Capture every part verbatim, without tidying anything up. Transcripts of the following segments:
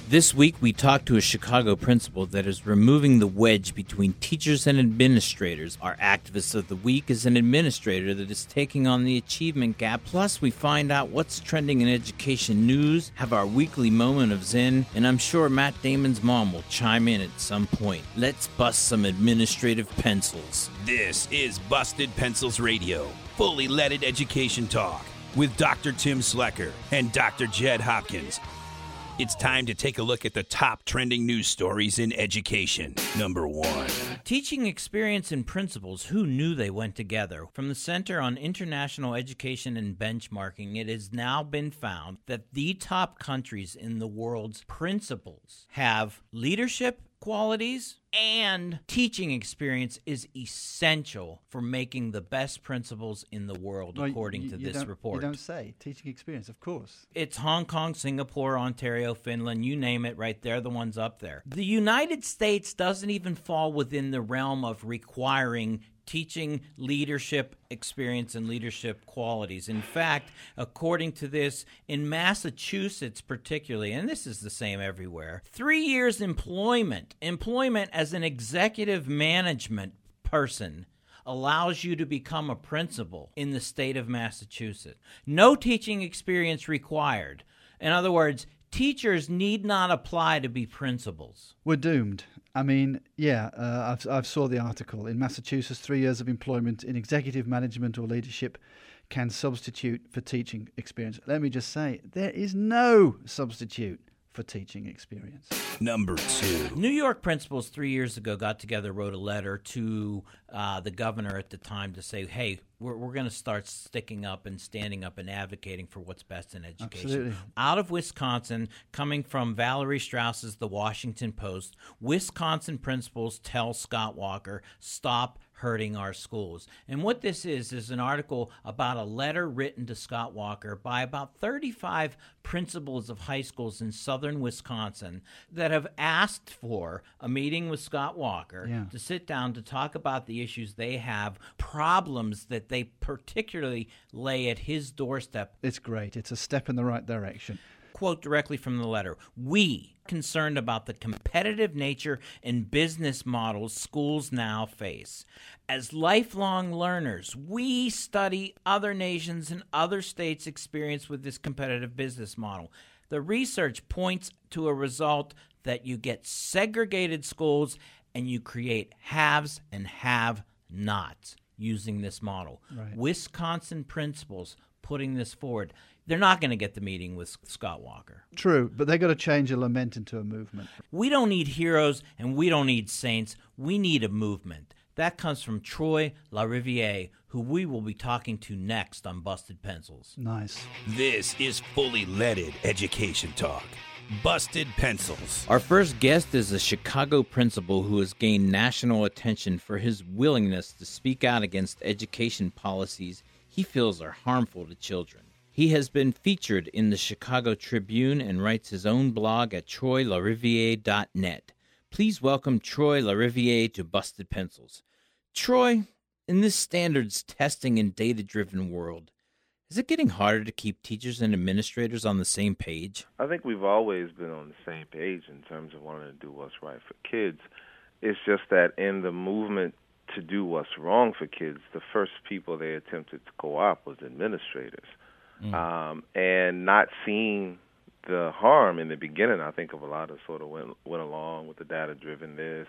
This week, we talked to a Chicago principal that is removing the wedge between teachers and administrators. Our activist of the week is an administrator that is taking on the achievement gap. Plus, we find out what's trending in education news, have our weekly moment of zen, and I'm sure Matt Damon's mom will chime in at some point. Let's bust some administrative pencils. This is Busted Pencils Radio, fully leaded education talk with Doctor Tim Slecker and Doctor Jed Hopkins. It's time to take a look at the top trending news stories in education. Number one. Teaching experience and principles, who knew they went together? From the Center on International Education and Benchmarking, it has now been found that the top countries in the world's principals have leadership qualities, and teaching experience is essential for making the best principals in the world, well, according you, to you this report. You don't say. Teaching experience, of course. It's Hong Kong, Singapore, Ontario, Finland, you name it, right? They're the ones up there. The United States doesn't even fall within the realm of requiring teaching leadership experience and leadership qualities. In fact, according to this, in Massachusetts particularly, and this is the same everywhere, three years employment, employment as an executive management person allows you to become a principal in the state of Massachusetts. No teaching experience required. In other words, teachers need not apply to be principals. We're doomed. I mean, yeah, uh, I've I've saw the article. In Massachusetts, three years of employment in executive management or leadership can substitute for teaching experience. Let me just say, there is no substitute for teaching experience. Number two. New York principals three years ago got together, wrote a letter to uh, the governor at the time to say, hey, we're, we're going to start sticking up and standing up and advocating for what's best in education. Absolutely. Out of Wisconsin, coming from Valerie Strauss's The Washington Post, Wisconsin principals tell Scott Walker, stop hurting our schools. And what this is, is an article about a letter written to Scott Walker by about thirty-five principals of high schools in southern Wisconsin that have asked for a meeting with Scott Walker yeah. to sit down to talk about the issues they have, problems that they particularly lay at his doorstep. It's great. It's a step in the right direction. Quote directly from the letter, we concerned about the competitive nature and business models schools now face. As lifelong learners, we study other nations and other states' experience with this competitive business model. The research points to a result that you get segregated schools and you create haves and have-nots using this model. Right. Wisconsin principals putting this forward. They're not going to get the meeting with Scott Walker. True, but they've got to change a lament into a movement. We don't need heroes and we don't need saints. We need a movement. That comes from Troy LaRiviere, who we will be talking to next on Busted Pencils. Nice. This is fully leaded education talk. Busted Pencils. Our first guest is a Chicago principal who has gained national attention for his willingness to speak out against education policies he feels are harmful to children. He has been featured in the Chicago Tribune and writes his own blog at troy lariviere dot net. Please welcome Troy LaRiviere to Busted Pencils. Troy, in this standards testing and data-driven world, is it getting harder to keep teachers and administrators on the same page? I think we've always been on the same page in terms of wanting to do what's right for kids. It's just that in the movement to do what's wrong for kids, the first people they attempted to co-opt was administrators. Mm. Um, and not seeing the harm in the beginning, I think of a lot of sort of went, went along with the data-driven this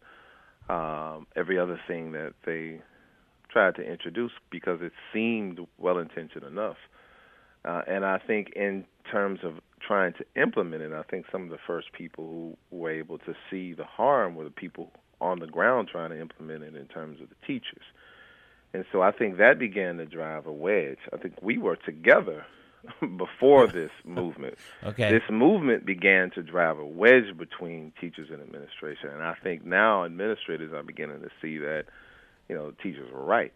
and um, every other thing that they tried to introduce because it seemed well-intentioned enough. Uh, and I think in terms of trying to implement it, I think some of the first people who were able to see the harm were the people on the ground trying to implement it in terms of the teachers. And so I think that began to drive a wedge. I think we were together before this movement. Okay. This movement began to drive a wedge between teachers and administration. And I think now administrators are beginning to see that, you know, teachers were right,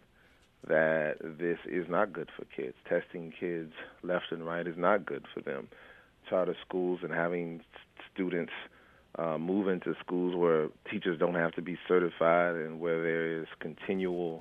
that this is not good for kids. Testing kids left and right is not good for them. Charter schools and having students uh, move into schools where teachers don't have to be certified and where there is continual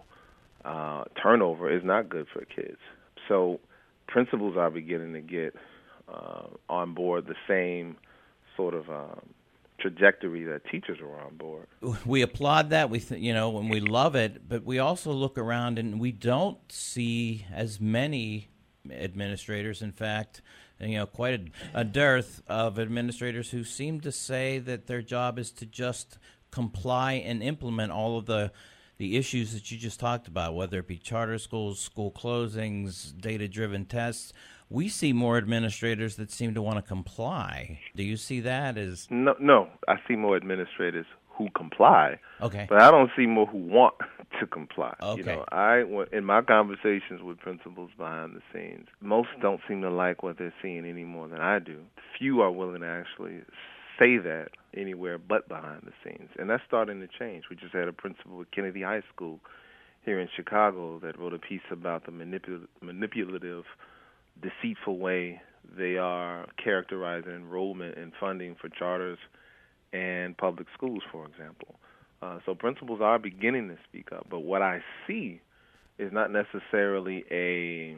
Uh, turnover is not good for kids. So principals are beginning to get uh, on board the same sort of um, trajectory that teachers are on board. We applaud that, we th- you know, and we love it, but we also look around and we don't see as many administrators. In fact, you know, quite a, a dearth of administrators who seem to say that their job is to just comply and implement all of the the issues that you just talked about, whether it be charter schools, school closings, data-driven tests. We see more administrators that seem to want to comply. Do you see that as... No, no. I see more administrators who comply. Okay. But I don't see more who want to comply. Okay. You know, I, in my conversations with principals behind the scenes, most don't seem to like what they're seeing any more than I do. Few are willing to actually say that anywhere but behind the scenes. And that's starting to change. We just had a principal at Kennedy High School here in Chicago that wrote a piece about the manipul- manipulative, deceitful way they are characterizing enrollment and funding for charters and public schools, for example. Uh, so principals are beginning to speak up. But what I see is not necessarily a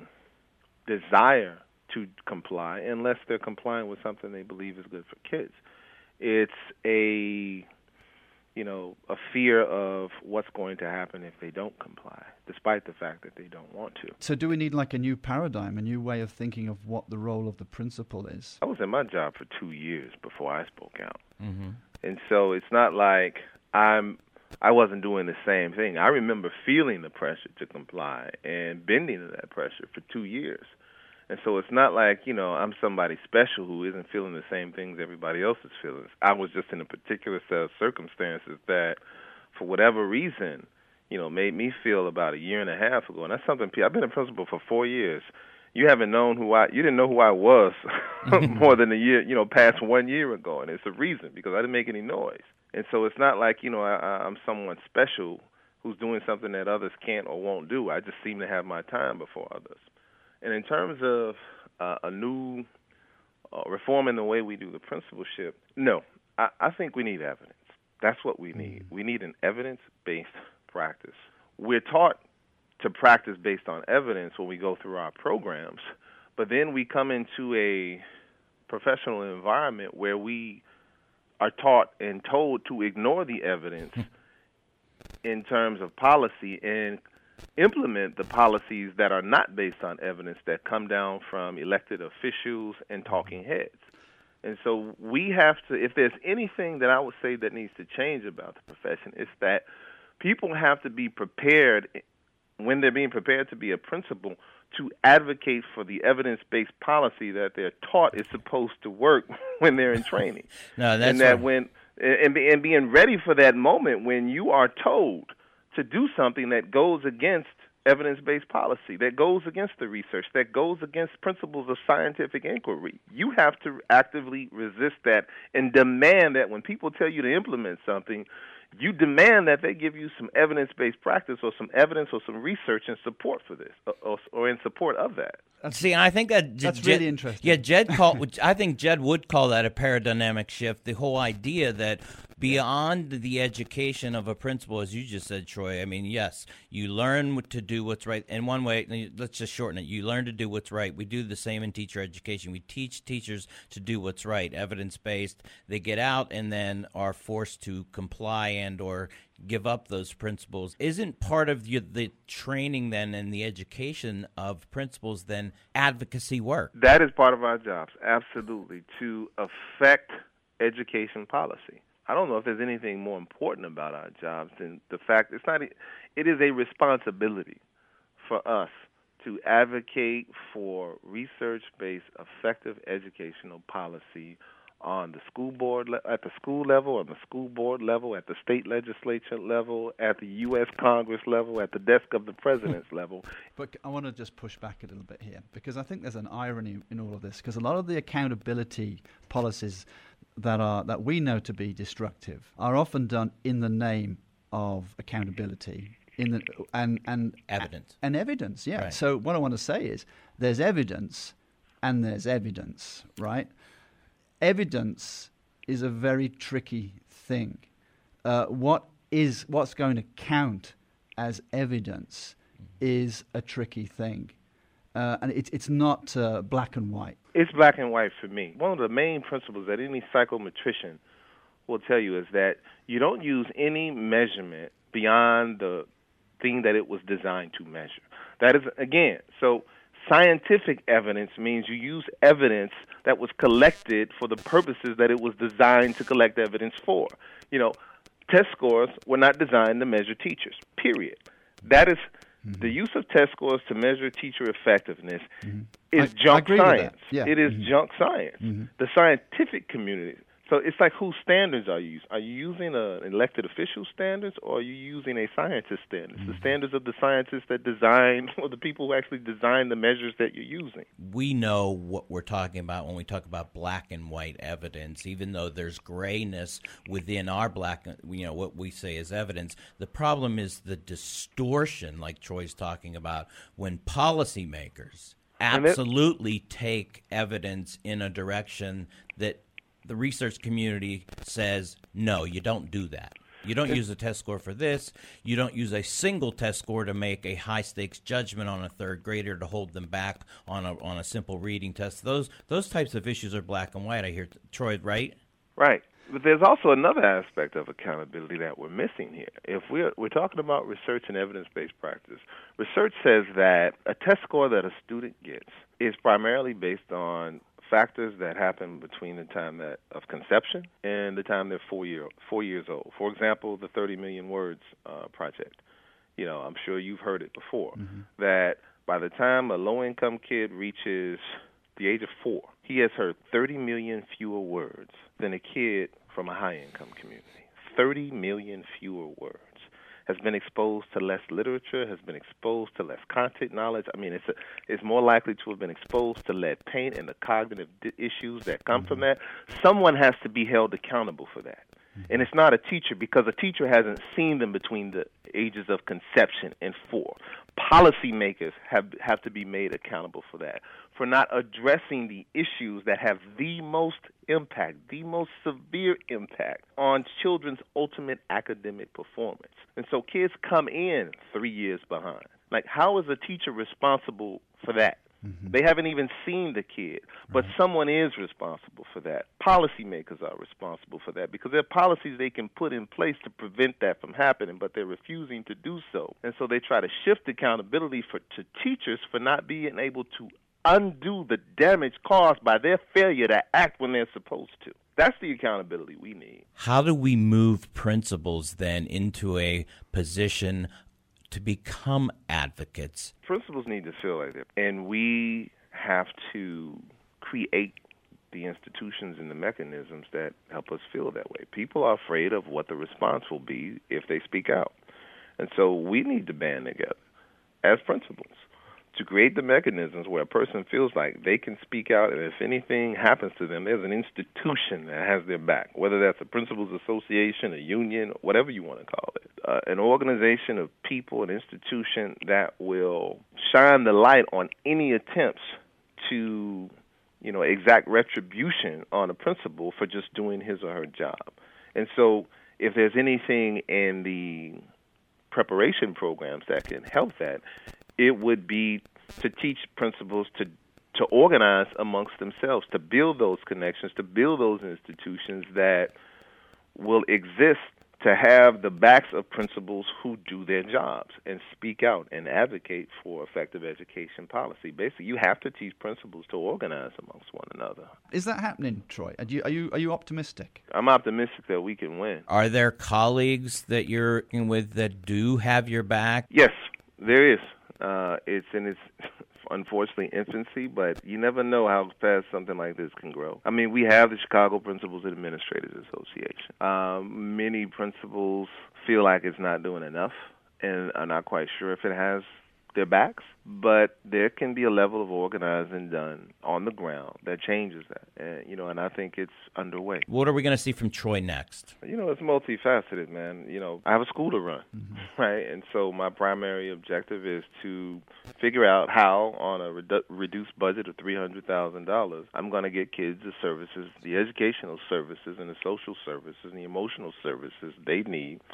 desire to comply unless they're complying with something they believe is good for kids. It's a, you know, a fear of what's going to happen if they don't comply, despite the fact that they don't want to. So do we need like a new paradigm, a new way of thinking of what the role of the principal is? I was in my job for two years before I spoke out. Mm-hmm. And so it's not like I'm, I wasn't doing the same thing. I remember feeling the pressure to comply and bending to that pressure for two years. And so it's not like, you know, I'm somebody special who isn't feeling the same things everybody else is feeling. I was just in a particular set of circumstances that, for whatever reason, you know, made me feel about a year and a half ago. And that's something, I've been a principal for four years. You haven't known who I, you didn't know who I was more than a year, you know, past one year ago. And it's a reason, because I didn't make any noise. And so it's not like, you know, I, I'm someone special who's doing something that others can't or won't do. I just seem to have my time before others. And in terms of uh, a new uh, reform in the way we do the principalship, no, I, I think we need evidence. That's what we need. We need an evidence-based practice. We're taught to practice based on evidence when we go through our programs, but then we come into a professional environment where we are taught and told to ignore the evidence in terms of policy and implement the policies that are not based on evidence that come down from elected officials and talking heads. And so we have to, if there's anything that I would say that needs to change about the profession, it's that people have to be prepared, when they're being prepared to be a principal, to advocate for the evidence-based policy that they're taught is supposed to work when they're in training. No, that's and that what... when and, be, and being ready for that moment when you are told to do something that goes against evidence-based policy, that goes against the research, that goes against principles of scientific inquiry. You have to actively resist that and demand that when people tell you to implement something, you demand that they give you some evidence-based practice or some evidence or some research in support for this, or, or in support of that. See, I think that that's Jed, really interesting. Yeah, Jed called. I think Jed would call that a paradigmatic shift. The whole idea that beyond the education of a principal, as you just said, Troy. I mean, yes, you learn to do what's right. In one way, let's just shorten it. You learn to do what's right. We do the same in teacher education. We teach teachers to do what's right, evidence-based. They get out and then are forced to comply and or give up those principles. Isn't part of the, the training then and the education of principals then advocacy work? That is part of our jobs, absolutely, to affect education policy. I don't know if there's anything more important about our jobs than the fact it's not. It is a responsibility for us to advocate for research-based, effective educational policy on the school board, at the school level, on the school board level, at the state legislature level, at the U S Congress level, at the desk of the president's level. But I want to just push back a little bit here, because I think there's an irony in all of this, because a lot of the accountability policies that are that we know to be destructive are often done in the name of accountability, in the and and evidence and evidence. Yeah. Right. So what I want to say is there's evidence and there's evidence, right? Evidence is a very tricky thing. Uh, what is what's going to count as evidence is a tricky thing. uh, and it, it's not uh, black and white. It's black and white for me. One of the main principles that any psychometrician will tell you is that you don't use any measurement beyond the thing that it was designed to measure. That is, again, so scientific evidence means you use evidence that was collected for the purposes that it was designed to collect evidence for. You know, test scores were not designed to measure teachers, period. That is, mm-hmm. the use of test scores to measure teacher effectiveness mm-hmm. is I, junk I science. Yeah. It is mm-hmm. junk science. Mm-hmm. The scientific community. So it's like, whose standards are you using? Are you using an elected official standards, or are you using a scientist standards? Mm-hmm. The standards of the scientists that design, or the people who actually design the measures that you're using. We know what we're talking about when we talk about black and white evidence, even though there's grayness within our black, you know, what we say is evidence. The problem is the distortion, like Troy's talking about, when policymakers absolutely take evidence in a direction that the research community says, no, you don't do that. You don't use a test score for this. You don't use a single test score to make a high-stakes judgment on a third grader to hold them back on a on a simple reading test. Those those types of issues are black and white. I hear, Troy, right? Right. But there's also another aspect of accountability that we're missing here. If we're, we're talking about research and evidence-based practice, research says that a test score that a student gets is primarily based on factors that happen between the time that of conception and the time they're four year four years old. For example, the thirty million words uh, project. You know, I'm sure you've heard it before. Mm-hmm. That by the time a low-income kid reaches the age of four, he has heard thirty million fewer words than a kid from a high-income community. thirty million fewer words. Has been exposed to less literature, has been exposed to less content knowledge. I mean, it's a, it's more likely to have been exposed to lead paint and the cognitive di- issues that come mm-hmm. from that. Someone has to be held accountable for that. Mm-hmm. And it's not a teacher, because a teacher hasn't seen them between the ages of conception and four. Policymakers have have to be made accountable for that, for not addressing the issues that have the most impact, the most severe impact on children's ultimate academic performance. And so kids come in three years behind. Like, how is a teacher responsible for that? Mm-hmm. They haven't even seen the kid, but right. someone is responsible for that. Policymakers are responsible for that, because there are policies they can put in place to prevent that from happening, but they're refusing to do so. And so they try to shift accountability for to teachers for not being able to undo the damage caused by their failure to act when they're supposed to. That's the accountability we need. How do we move principals then into a position to become advocates? Principals need to feel like that, and we have to create the institutions and the mechanisms that help us feel that way. People are afraid of what the response will be if they speak out, and so we need to band together as principals to create the mechanisms where a person feels like they can speak out, and if anything happens to them, there's an institution that has their back, whether that's a principals association, a union, whatever you want to call it, uh, an organization of people, an institution that will shine the light on any attempts to, you know, exact retribution on a principal for just doing his or her job. And so if there's anything in the preparation programs that can help that, it would be to teach principals to to organize amongst themselves, to build those connections, to build those institutions that will exist to have the backs of principals who do their jobs and speak out and advocate for effective education policy. Basically, you have to teach principals to organize amongst one another. Is that happening, Troy? Are you are you, are you optimistic? I'm optimistic that we can win. Are there colleagues that you're in with that do have your back? Yes, there is. Uh, it's in its, unfortunately, infancy, but you never know how fast something like this can grow. I mean, we have the Chicago Principals and Administrators Association. Um, many principals feel like it's not doing enough and are not quite sure if it has their backs, but there can be a level of organizing done on the ground that changes that, and, you know, and I think it's underway. What are we going to see from Troy next? You know, it's multifaceted, man. You know, I have a school to run, mm-hmm. right? And so my primary objective is to figure out how, on a redu- reduced budget of three hundred thousand dollars, I'm going to get kids the services, the educational services and the social services and the emotional services they need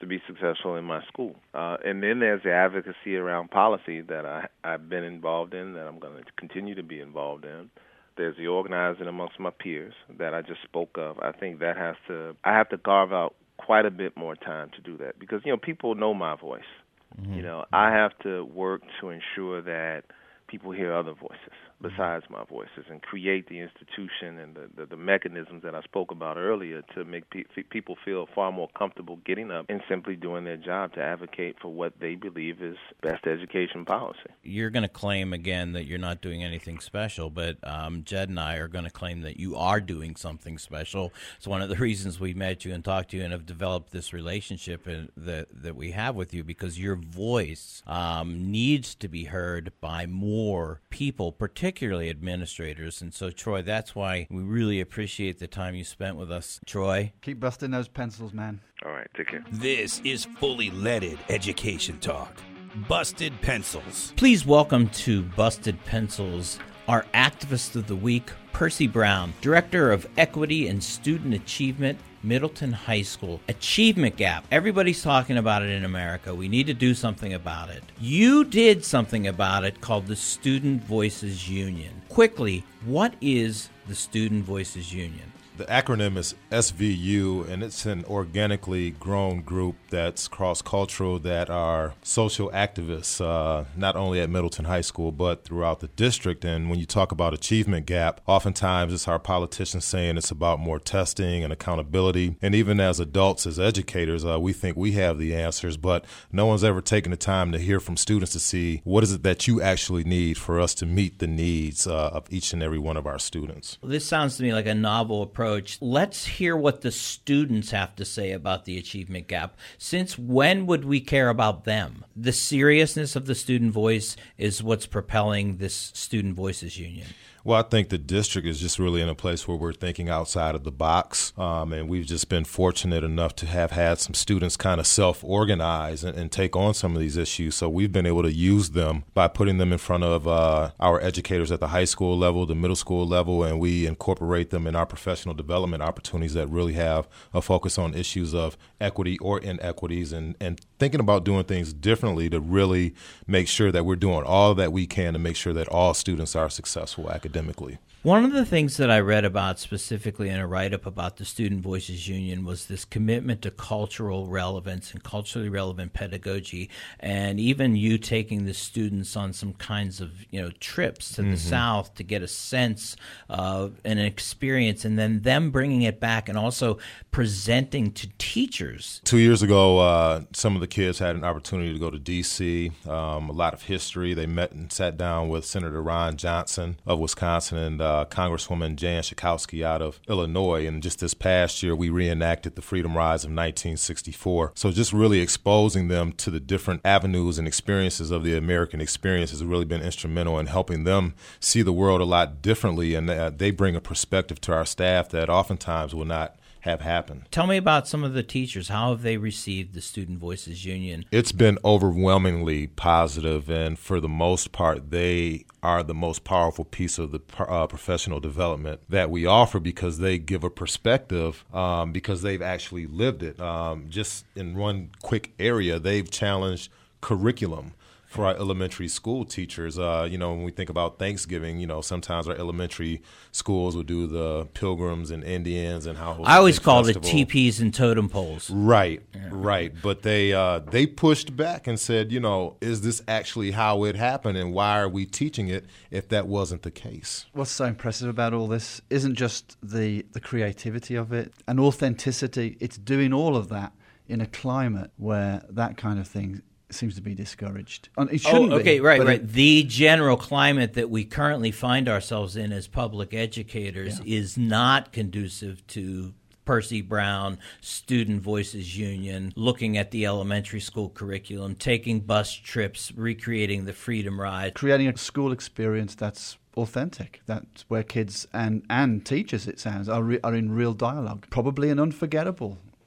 to be successful in my school. Uh, and then there's the advocacy around policy that I, I've been involved in, that I'm going to continue to be involved in. There's the organizing amongst my peers that I just spoke of. I think that has to, I have to carve out quite a bit more time to do that because, you know, people know my voice. Mm-hmm. You know, I have to work to ensure that people hear other voices besides my voices and create the institution and the, the, the mechanisms that I spoke about earlier to make pe- people feel far more comfortable getting up and simply doing their job to advocate for what they believe is best education policy. You're going to claim again that you're not doing anything special, but um, Jed and I are going to claim that you are doing something special. It's one of the reasons we met you and talked to you and have developed this relationship in, that, that we have with you, because your voice um, needs to be heard by more people, particularly particularly administrators. And so, Troy, that's why we really appreciate the time you spent with us. Troy? Keep busting those pencils, man. All right, take care. This is Fully Leaded Education Talk. Busted Pencils. Please welcome to Busted Pencils our Activist of the Week, Percy Brown, Director of Equity and Student Achievement, Middleton High School. Achievement gap. Everybody's talking about it in America. We need to do something about it. You did something about it called the Student Voices Union. Quickly, what is the Student Voices Union? The acronym is S V U, and it's an organically grown group that's cross-cultural, that are social activists, uh, not only at Middleton High School, but throughout the district. And when you talk about achievement gap, oftentimes it's our politicians saying it's about more testing and accountability. And even as adults, as educators, uh, we think we have the answers, but no one's ever taken the time to hear from students to see what is it that you actually need for us to meet the needs uh, of each and every one of our students. This sounds to me like a novel approach. Let's hear what the students have to say about the achievement gap. Since when would we care about them? The seriousness of the student voice is what's propelling this Student Voices Union. Well, I think the district is just really in a place where we're thinking outside of the box, um, and we've just been fortunate enough to have had some students kind of self-organize and, and take on some of these issues. So we've been able to use them by putting them in front of uh, our educators at the high school level, the middle school level, and we incorporate them in our professional development opportunities that really have a focus on issues of equity or inequities, and, and thinking about doing things differently to really make sure that we're doing all that we can to make sure that all students are successful academically. Academically. One of the things that I read about specifically in a write-up about the Student Voices Union was this commitment to cultural relevance and culturally relevant pedagogy, and even you taking the students on some kinds of, you know, trips to mm-hmm. the South to get a sense of an experience, and then them bringing it back and also presenting to teachers. Two years ago, uh, some of the kids had an opportunity to go to D C, um, a lot of history. They met and sat down with Senator Ron Johnson of Wisconsin and uh, Uh, Congresswoman Jan Schakowsky out of Illinois. And just this past year, we reenacted the Freedom Rise of nineteen sixty-four. So just really exposing them to the different avenues and experiences of the American experience has really been instrumental in helping them see the world a lot differently. And uh, they bring a perspective to our staff that oftentimes will not have happened. Tell me about some of the teachers. How have they received the Student Voices Union? It's been overwhelmingly positive, and for the most part, they are the most powerful piece of the uh, professional development that we offer, because they give a perspective um, because they've actually lived it. Um, just in one quick area, they've challenged curriculum for our elementary school teachers. Uh, you know, when we think about Thanksgiving, you know, sometimes our elementary schools will do the Pilgrims and Indians and how I always called it teepees and totem poles. Right, yeah. right. But they uh, they pushed back and said, you know, is this actually how it happened, and why are we teaching it if that wasn't the case? What's so impressive about all this isn't just the, the creativity of it and authenticity. It's doing all of that in a climate where that kind of thing seems to be discouraged. It shouldn't oh, okay, be, right, right. It, the general climate that we currently find ourselves in as public educators yeah. is not conducive to Percy Brown, Student Voices Union, looking at the elementary school curriculum, taking bus trips, recreating the Freedom Ride. Creating a school experience that's authentic. That's where kids and, and teachers, it sounds, are, re, are in real dialogue. Probably an unforgettable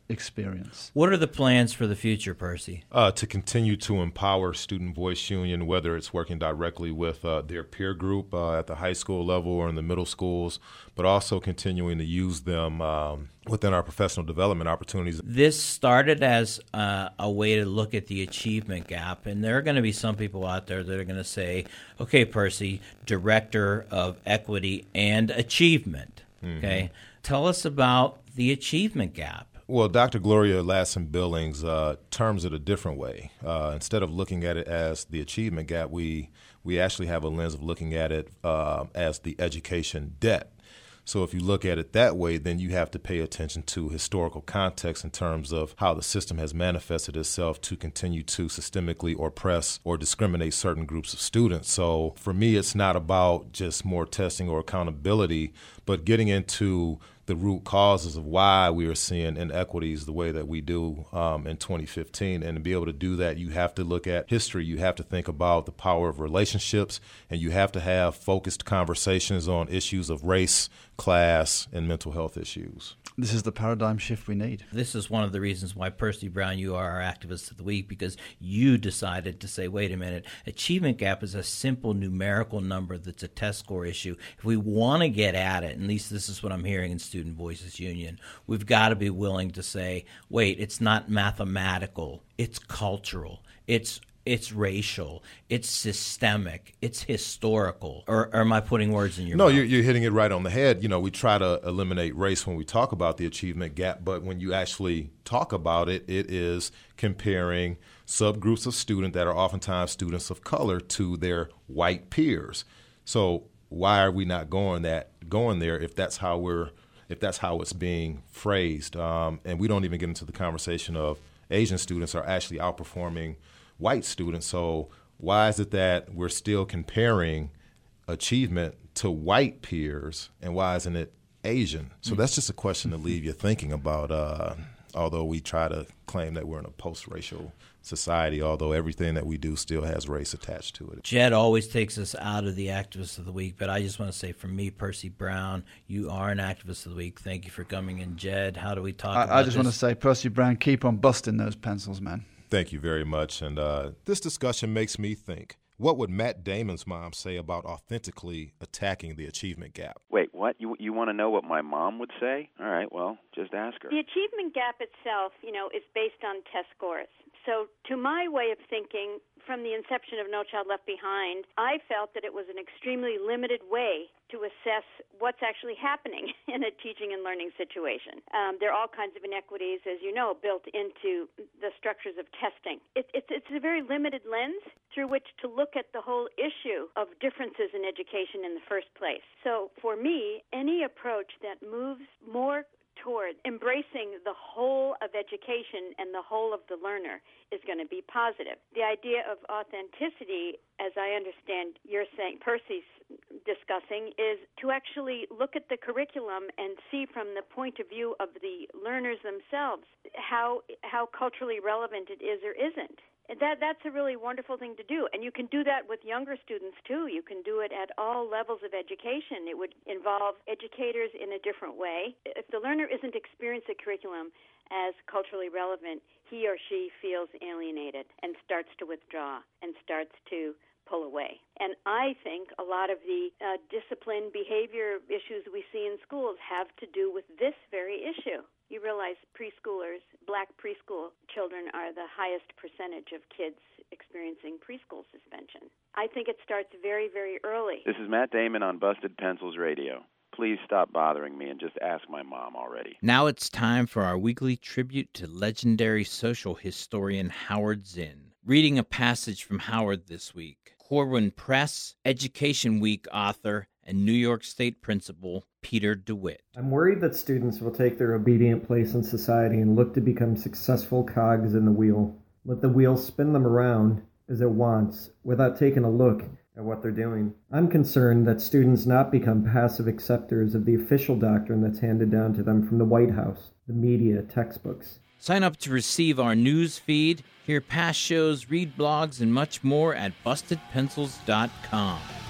experience. What are the plans for the future, Percy? Uh, to continue to empower Student Voice Union, whether it's working directly with uh, their peer group uh, at the high school level or in the middle schools, but also continuing to use them um, within our professional development opportunities. This started as uh, a way to look at the achievement gap, and there are going to be some people out there that are going to say, okay, Percy, Director of Equity and Achievement, mm-hmm. okay? Tell us about the achievement gap. Well, Doctor Gloria Ladson Billings uh, terms it a different way. Uh, instead of looking at it as the achievement gap, we we actually have a lens of looking at it uh, as the education debt. So if you look at it that way, then you have to pay attention to historical context in terms of how the system has manifested itself to continue to systemically oppress or discriminate certain groups of students. So for me, it's not about just more testing or accountability, but getting into the root causes of why we are seeing inequities the way that we do um, in twenty fifteen. And to be able to do that, you have to look at history. You have to think about the power of relationships, and you have to have focused conversations on issues of race, class, and mental health issues. This is the paradigm shift we need. This is one of the reasons why, Percy Brown, you are our Activist of the Week, because you decided to say, wait a minute, achievement gap is a simple numerical number that's a test score issue. If we want to get at it, at least this is what I'm hearing in Student Voices Union, we've got to be willing to say, wait, it's not mathematical, it's cultural, it's It's racial, it's systemic, it's historical. Or, or am I putting words in your no, mouth? No, you're, you're hitting it right on the head. You know, we try to eliminate race when we talk about the achievement gap, but when you actually talk about it, it is comparing subgroups of students that are oftentimes students of color to their white peers. So why are we not going that going there if that's how we're if that's how it's being phrased? Um, and we don't even get into the conversation of Asian students are actually outperforming white students. So why is it that we're still comparing achievement to white peers, and why isn't it Asian? So mm-hmm. that's just a question to leave you thinking about, uh, although we try to claim that we're in a post-racial society, although everything that we do still has race attached to it. Jed always takes us out of the Activist of the Week, but I just want to say, for me, Percy Brown, you are an Activist of the Week. Thank you for coming in. Jed, how do we talk I, about I just this? want to say, Percy Brown, keep on busting those pencils, man. Thank you very much. And uh, this discussion makes me think, what would Matt Damon's mom say about authentically attacking the achievement gap? Wait, what? You you want to know what my mom would say? All right, well, just ask her. The achievement gap itself, you know, is based on test scores. So to my way of thinking, from the inception of No Child Left Behind, I felt that it was an extremely limited way to assess what's actually happening in a teaching and learning situation. Um, there are all kinds of inequities, as you know, built into the structures of testing. It, it's, it's a very limited lens through which to look at the whole issue of differences in education in the first place. So for me, any approach that moves more toward embracing the whole of education and the whole of the learner is going to be positive. The idea of authenticity, as I understand you're saying, Percy's discussing, is to actually look at the curriculum and see from the point of view of the learners themselves how how culturally relevant it is or isn't. That that's a really wonderful thing to do, and you can do that with younger students too. You can do it at all levels of education. It would involve educators in a different way. If the learner isn't experiencing the curriculum as culturally relevant, he or she feels alienated and starts to withdraw and starts to pull away. And I think a lot of the uh, discipline behavior issues we see in schools have to do with this very issue. You realize preschoolers, black preschool children, are the highest percentage of kids experiencing preschool suspension. I think it starts very, very early. This is Matt Damon on Busted Pencils Radio. Please stop bothering me and just ask my mom already. Now it's time for our weekly tribute to legendary social historian Howard Zinn. Reading a passage from Howard this week. Corwin Press, Education Week author, and New York State principal Peter DeWitt. I'm worried that students will take their obedient place in society and look to become successful cogs in the wheel. Let the wheel spin them around as it wants without taking a look at what they're doing. I'm concerned that students not become passive acceptors of the official doctrine that's handed down to them from the White House, the media, textbooks. Sign up to receive our news feed, hear past shows, read blogs, and much more at busted pencils dot com.